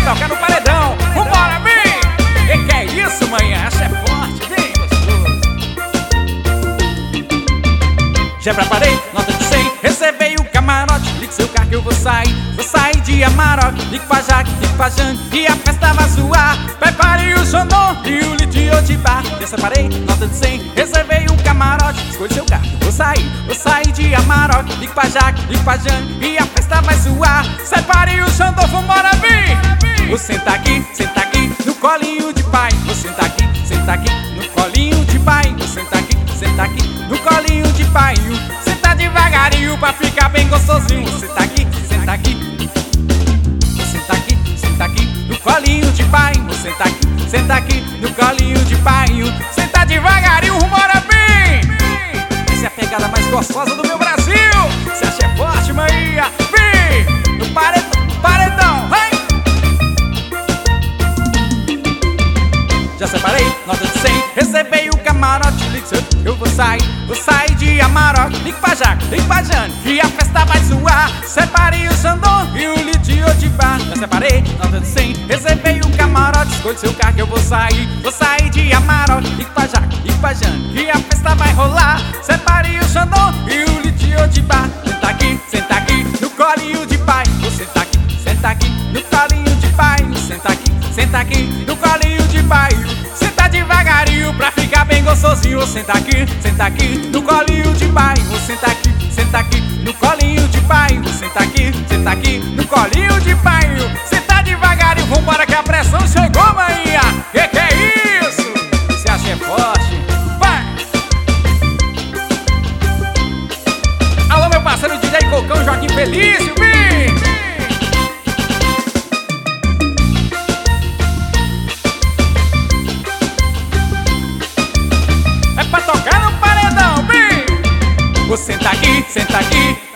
tocar no paredão. Vambora, vem! E que é isso, manhã? Essa é forte, vem, gostoso. Já preparei, nota de 100, reservei o camarote. Ligue seu carro que eu vou sair de Amarok. Ligue pra Jaque, ligue pra Jane, e a festa vai zoar. Prepare o Xandão e o Lidio de bar. Já separei, nota de 100, reservei um camarote. Escolha seu carro, vou sair de Amarok. Ligue pra Jaque, ligue pra Jane, e a festa vai zoar. Separe o Xandão, vambora, vem! Vou sentar aqui no colinho de pai. Vou sentar aqui no colinho de pai. Vou sentar aqui no colinho de pai. Senta devagarinho pra ficar bem gostosinho. Vou sentar aqui no colinho de pai. Vou sentar aqui no colinho de pai. Senta devagarinho, vambora, bem! Essa é a pegada mais gostosa do meu Brasil. Você acha é forte, Maria? Vem! No paredão, vai! Já separei, nota de 100, reservei o camarote. Eu vou sair de Amarok. Ligue pra Jaque, ligue pra Jane, e a festa vai zoar. Separei o Xandão e o Lidio de bar. Já separei, nota de 100, reservei o camarote. Escolha seu carro que eu vou sair de Amarok. Ligue pra Jaque, ligue pra Jane, e a festa vai rolar. Separei o Xandão e o Lidio de bar. Senta aqui no colinho de pai. Vou sentar aqui no colinho de pai. Senta aqui no colinho de pai. Senta devagarinho pra ficar bem gostosinho. Senta aqui no colinho de pai. Vou sentar aqui no colinho de pai. Vou sentar aqui no colinho de pai. Senta devagarinho, vambora que a pressão chegou, maninha. Que é isso? Você acha é forte? Vai! Alô, meu parceiro DJ Cocão, Joaquim Felício, vem! Vou sentar aqui